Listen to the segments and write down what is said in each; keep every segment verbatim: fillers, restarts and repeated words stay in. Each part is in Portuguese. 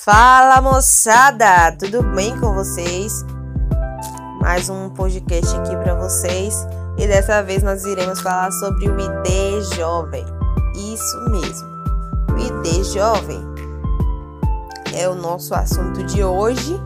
Fala, moçada, tudo bem com vocês? Mais um podcast aqui para vocês e dessa vez nós iremos falar sobre o I D Jovem. Isso mesmo, o I D Jovem é o nosso assunto de hoje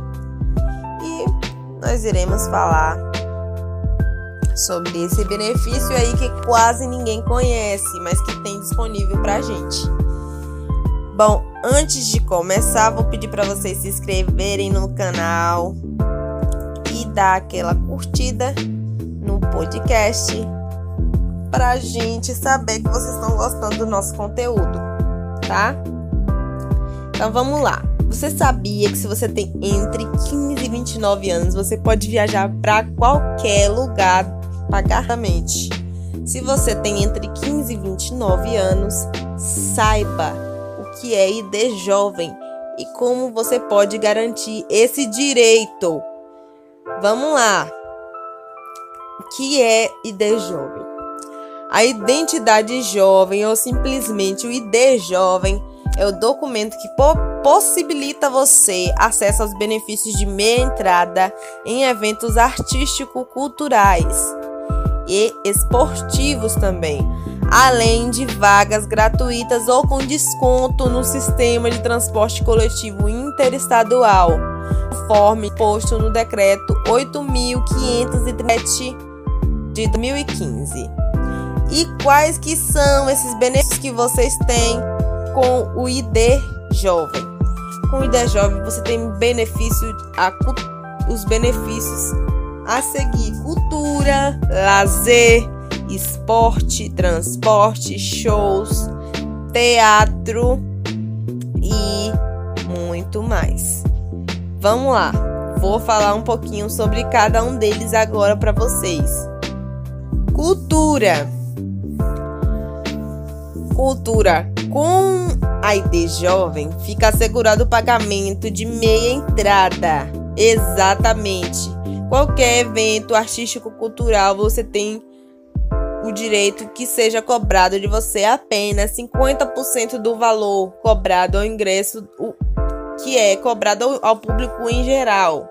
e nós iremos falar sobre esse benefício aí que quase ninguém conhece, mas que tem disponível pra gente. Bom, antes de começar, vou pedir para vocês se inscreverem no canal e dar aquela curtida no podcast pra gente saber que vocês estão gostando do nosso conteúdo, tá? Então vamos lá. Você sabia que se você tem entre quinze e vinte e nove anos, você pode viajar para qualquer lugar pagadamente? Se você tem entre quinze e vinte e nove anos, saiba o que é I D Jovem e como você pode garantir esse direito. Vamos lá. O que é I D Jovem? A identidade jovem ou simplesmente o I D Jovem é o documento que po- possibilita você acesso aos benefícios de meia entrada em eventos artístico-culturais e esportivos também, além de vagas gratuitas ou com desconto no sistema de transporte coletivo interestadual, conforme posto no decreto oito mil quinhentos e sete de dois mil e quinze. E quais que são esses benefícios que vocês têm com o I D Jovem? Com o I D Jovem você tem benefício a, os benefícios a seguir: cultura, lazer, esporte, transporte, shows, teatro e muito mais. Vamos lá, vou falar um pouquinho sobre cada um deles agora para vocês. Cultura. Cultura. Com a I D Jovem fica assegurado o pagamento de meia entrada. Exatamente. Qualquer evento artístico-cultural você tem o direito que seja cobrado de você apenas cinquenta por cento do valor cobrado ao ingresso, o, que é cobrado ao, ao público em geral.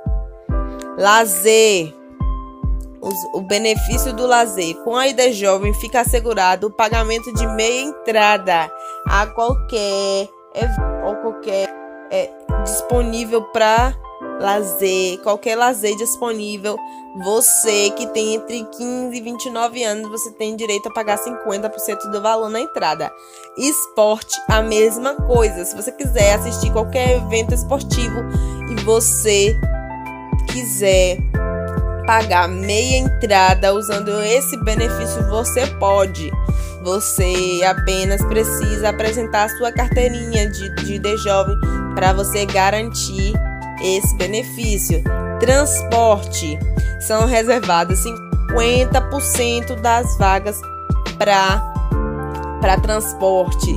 Lazer. Os, o benefício do lazer. Com a I D Jovem fica assegurado o pagamento de meia entrada a qualquer ou qualquer é, disponível para lazer, qualquer lazer disponível. Você que tem entre quinze e vinte e nove anos, você tem direito a pagar cinquenta por cento do valor na entrada. Esporte, a mesma coisa. Se você quiser assistir qualquer evento esportivo e você quiser pagar meia entrada usando esse benefício, você pode. Você apenas precisa apresentar a sua carteirinha de, de I D Jovem para você garantir esse benefício. Transporte. São reservadas cinquenta por cento das vagas para para transporte.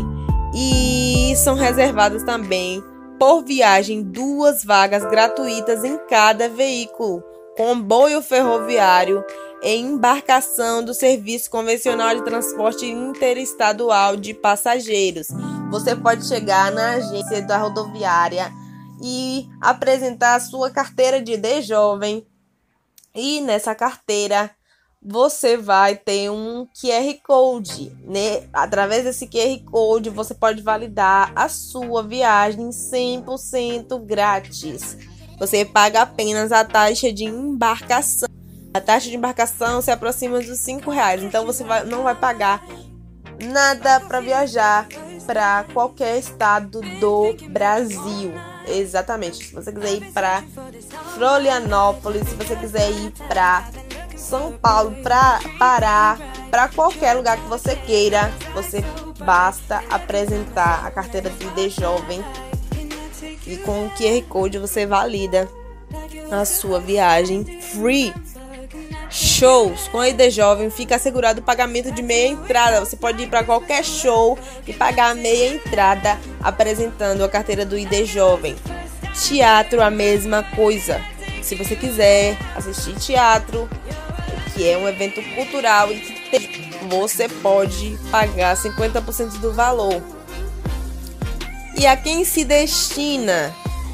E são reservadas também por viagem duas vagas gratuitas em cada veículo: comboio ferroviário e embarcação do Serviço Convencional de Transporte Interestadual de Passageiros. Você pode chegar na agência da rodoviária e apresentar a sua carteira de I D Jovem. E nessa carteira você vai ter um Q R Code, né? Através desse Q R Code você pode validar a sua viagem cem por cento grátis. Você paga apenas a taxa de embarcação. A taxa de embarcação se aproxima dos cinco reais. Então você vai, não vai pagar nada para viajar para qualquer estado do Brasil. Exatamente. Se você quiser ir para Florianópolis, se você quiser ir para São Paulo, para Pará, para qualquer lugar que você queira, você basta apresentar a carteira de I D Jovem. E com o Q R Code você valida a sua viagem free. Shows. Com a I D Jovem fica assegurado o pagamento de meia entrada. Você pode ir para qualquer show e pagar meia entrada apresentando a carteira do I D Jovem. Teatro, a mesma coisa. Se você quiser assistir teatro, que é um evento cultural e que tem, você pode pagar cinquenta por cento do valor. E a quem se destina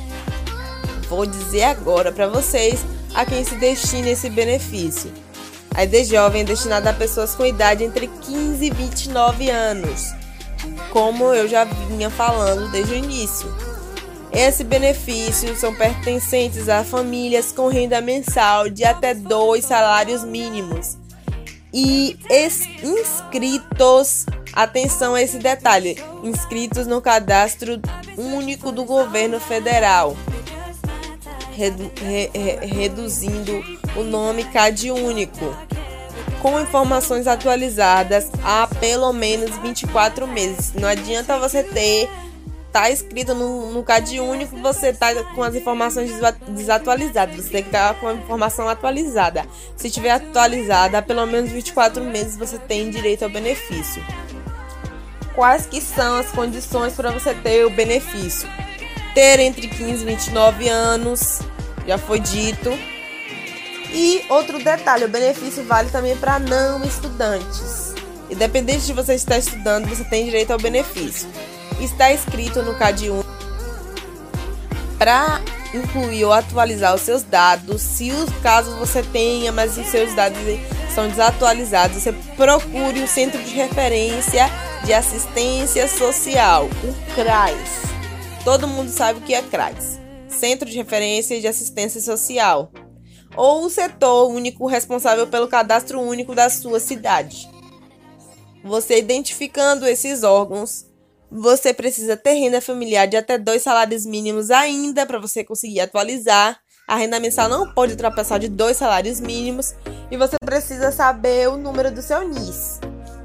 Vou dizer agora para vocês a quem se destina esse benefício. A I D Jovem é destinada a pessoas com idade entre quinze e vinte e nove anos, como eu já vinha falando desde o início. Esse benefício são pertencentes a famílias com renda mensal de até dois salários mínimos e inscritos, atenção a esse detalhe, inscritos no cadastro único do governo federal, redu- re- re- reduzindo o nome CAD único, com informações atualizadas há pelo menos vinte e quatro meses. Não adianta você ter, tá escrito no, no CAD único, você tá com as informações desatualizadas. Você tem que estar com a informação atualizada. Se tiver atualizada há pelo menos vinte e quatro meses, você tem direito ao benefício. Quais que são as condições para você ter o benefício? Ter entre quinze e vinte e nove anos, já foi dito. E outro detalhe, o benefício vale também para não estudantes. Independente de você estar estudando, você tem direito ao benefício. Está escrito no CAD único para incluir ou atualizar os seus dados. Se os casos você tenha, mas os seus dados são desatualizados, você procure o Centro de Referência de Assistência Social, o CRAS. Todo mundo sabe o que é CRAS, Centro de Referência de Assistência Social, ou o setor único responsável pelo cadastro único da sua cidade. Você identificando esses órgãos, você precisa ter renda familiar de até dois salários mínimos ainda para você conseguir atualizar. A renda mensal não pode ultrapassar de dois salários mínimos e você precisa saber o número do seu N I S.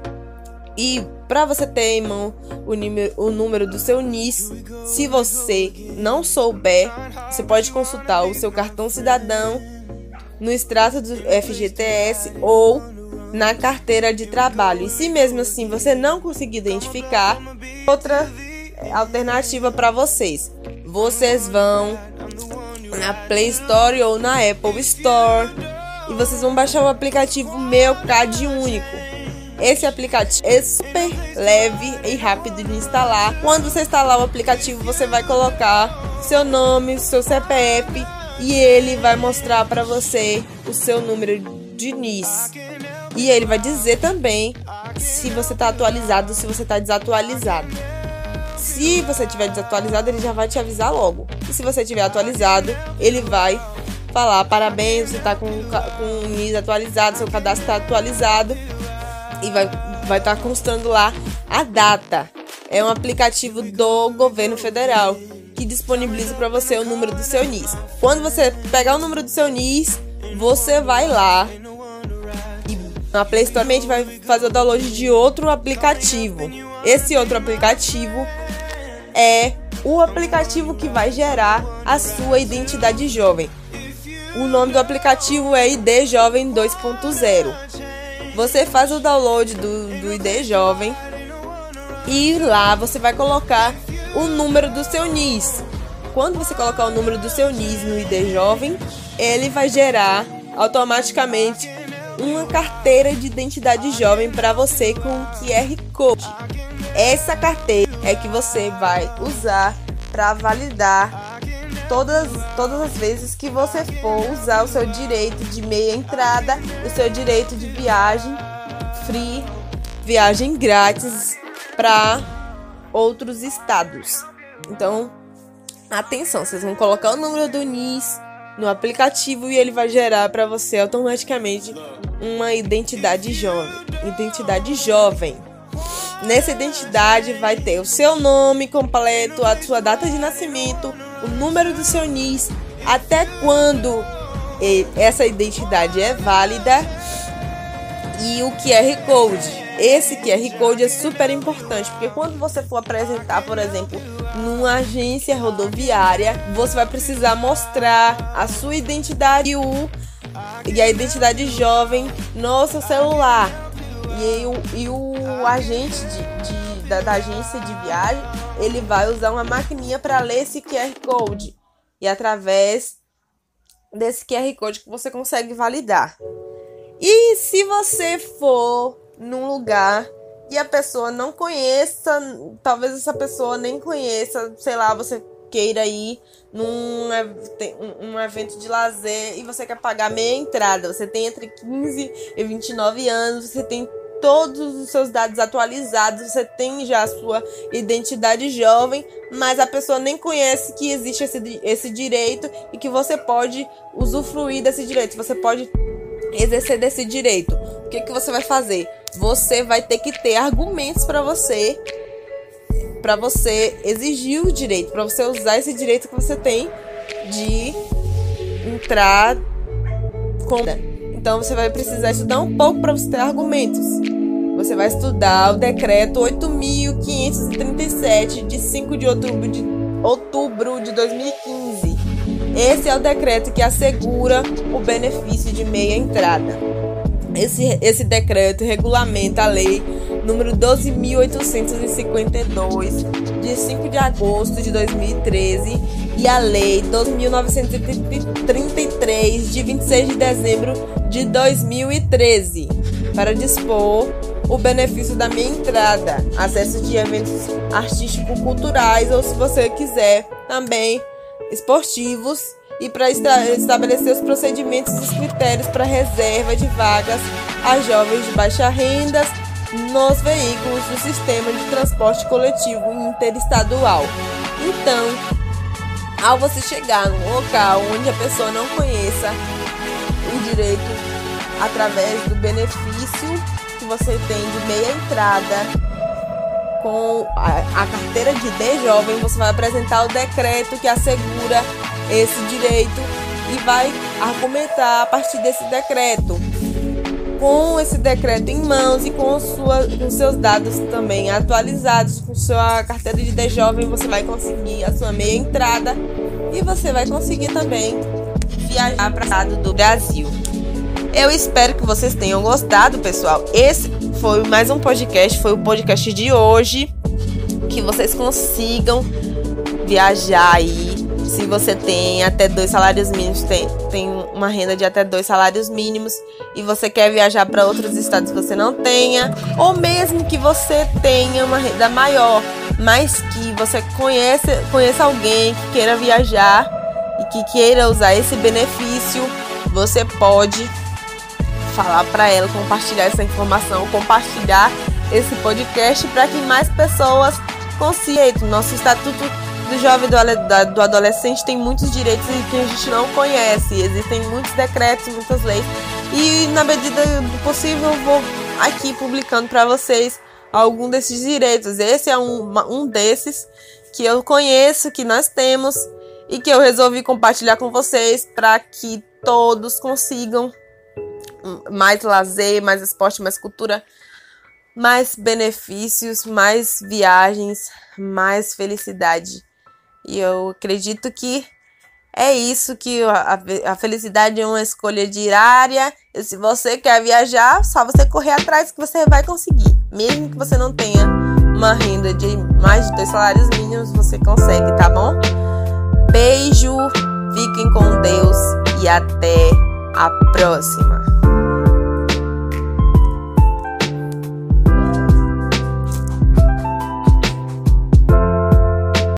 E para você ter em mão o, número, o número do seu N I S, se você não souber, você pode consultar o seu cartão cidadão no extrato do F G T S ou na carteira de trabalho. E se mesmo assim você não conseguir identificar, outra alternativa para vocês. Vocês vão na Play Store ou na Apple Store e vocês vão baixar o aplicativo Meu CAD Único. Esse aplicativo é super leve e rápido de instalar. Quando você instalar o aplicativo, você vai colocar seu nome, seu C P F e ele vai mostrar para você o seu número de N I S. E ele vai dizer também se você está atualizado ou se você está desatualizado. Se você estiver desatualizado, ele já vai te avisar logo. E se você estiver atualizado, ele vai falar: parabéns, você está com, com o N I S atualizado, seu cadastro está atualizado. E vai vai estar constando lá a data. É um aplicativo do governo federal que disponibiliza para você o número do seu N I S. Quando você pegar o número do seu N I S, você vai lá e na Play Store vai fazer o download de outro aplicativo. Esse outro aplicativo é o aplicativo que vai gerar a sua identidade jovem. O nome do aplicativo é I D Jovem dois ponto zero. Você faz o download do, do I D Jovem e lá você vai colocar o número do seu N I S. Quando você colocar o número do seu N I S no I D Jovem, ele vai gerar automaticamente uma carteira de identidade jovem para você com Q R Code. Essa carteira é que você vai usar para validar todas, todas as vezes que você for usar o seu direito de meia entrada, o seu direito de viagem free, viagem grátis para outros estados. Então, atenção, vocês vão colocar o número do N I S no aplicativo e ele vai gerar para você automaticamente uma identidade jovem. Identidade jovem. Nessa identidade vai ter o seu nome completo, a sua data de nascimento, o número do seu N I S, até quando essa identidade é válida e o Q R Code. Esse Q R Code é super importante, porque quando você for apresentar, por exemplo, numa agência rodoviária, você vai precisar mostrar a sua identidade e, o, e a identidade jovem no seu celular. E o, e o agente de, de, da, da agência de viagem, ele vai usar uma maquininha para ler esse Q R Code. E através desse Q R Code que você consegue validar. E se você for num lugar e a pessoa não conheça, talvez essa pessoa nem conheça, sei lá, você queira ir num um evento de lazer e você quer pagar meia entrada. Você tem entre quinze e vinte e nove anos, você tem todos os seus dados atualizados, você tem já a sua identidade jovem, mas a pessoa nem conhece que existe esse, esse direito e que você pode usufruir desse direito, você pode exercer desse direito. O que, que você vai fazer? Você vai ter que ter argumentos para você para você exigir o direito, para você usar esse direito que você tem de entrar com... Então você vai precisar estudar um pouco para você ter argumentos. Você vai estudar o decreto oito mil quinhentos e trinta e sete de cinco de outubro de, outubro de dois mil e quinze. Esse é o decreto que assegura o benefício de meia entrada. Esse, esse decreto regulamenta a lei número doze mil oitocentos e cinquenta e dois, de cinco de agosto de dois mil e treze, e a lei doze mil novecentos e trinta e três, de vinte e seis de dezembro de dois mil e treze, para dispor o benefício da meia entrada, acesso de eventos artístico-culturais, ou, se você quiser, também esportivos, e para estabelecer os procedimentos e os critérios para reserva de vagas a jovens de baixa renda nos veículos do sistema de transporte coletivo interestadual. Então, ao você chegar num local onde a pessoa não conheça o direito através do benefício que você tem de meia entrada com a, a carteira de D jovem, você vai apresentar o decreto que assegura esse direito e vai argumentar a partir desse decreto. Com esse decreto em mãos e com, sua, com seus dados também atualizados, com sua carteira de D jovem, você vai conseguir a sua meia entrada e você vai conseguir também viajar para o estado do Brasil. Eu espero que vocês tenham gostado, pessoal. Esse foi mais um podcast, foi o podcast de hoje. Que vocês consigam viajar aí. Se você tem até dois salários mínimos, tem, tem uma renda de até dois salários mínimos e você quer viajar para outros estados que você não tenha, ou mesmo que você tenha uma renda maior, mas que você conhece, conheça alguém que queira viajar e que queira usar esse benefício, você pode falar para ela, compartilhar essa informação, compartilhar esse podcast para que mais pessoas consigam. Nosso Estatuto do Jovem e do Adolescente tem muitos direitos que a gente não conhece. Existem muitos decretos, muitas leis. E na medida do possível eu vou aqui publicando para vocês algum desses direitos. Esse é um, um desses que eu conheço, que nós temos e que eu resolvi compartilhar com vocês para que todos consigam mais lazer, mais esporte, mais cultura, mais benefícios, mais viagens, mais felicidade. E eu acredito que é isso, que a, a felicidade é uma escolha diária. E se você quer viajar, só você correr atrás que você vai conseguir. Mesmo que você não tenha uma renda de mais de dois salários mínimos, você consegue, tá bom? Beijo, fiquem com Deus e até a próxima.